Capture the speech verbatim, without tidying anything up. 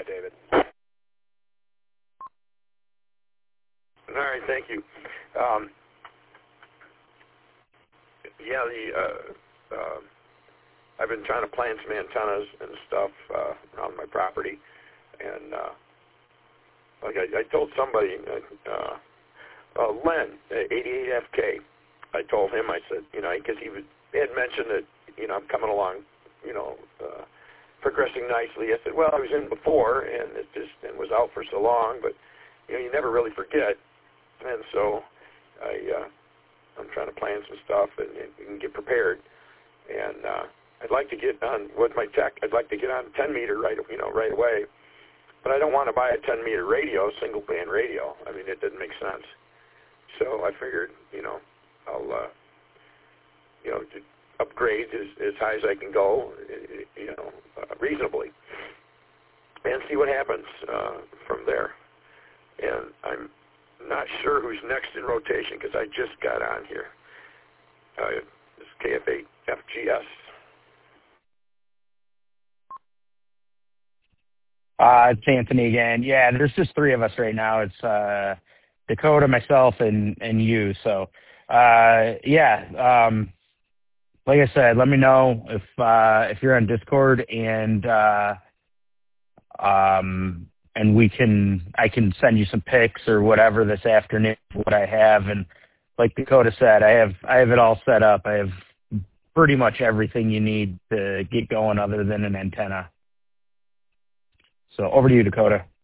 David. All right, thank you. Um, yeah, the uh, uh, I've been trying to plant some antennas and stuff uh, around my property, and uh, like I, I told somebody, uh, uh, Len, eighty-eight F K, I told him, I said, you know, because he, was, he had mentioned that, you know, I'm coming along, you know, uh, progressing nicely. I said, well, I was in before, and it just and was out for so long, but you know, you never really forget. And so I, uh, I'm trying to plan some stuff and, and get prepared. And uh, I'd like to get on with my tech. I'd like to get on ten meter right, you know, right away. But I don't want to buy a ten meter radio, single band radio. I mean, it doesn't make sense. So I figured, you know, I'll, uh, you know, upgrade as, as high as I can go, you know, uh, reasonably, and see what happens uh, from there. And I'm not sure who's next in rotation because I just got on here. Uh, it's K F eight F G S. Uh, it's Anthony again. Yeah, there's just three of us right now. It's uh, Dakota, myself, and, and you. So, uh, yeah, um, like I said, let me know if uh, if you're on Discord, and uh, um, and we can I can send you some pics or whatever this afternoon of what I have. And like Dakota said, I have I have it all set up. I have pretty much everything you need to get going other than an antenna. So over to you, Dakota.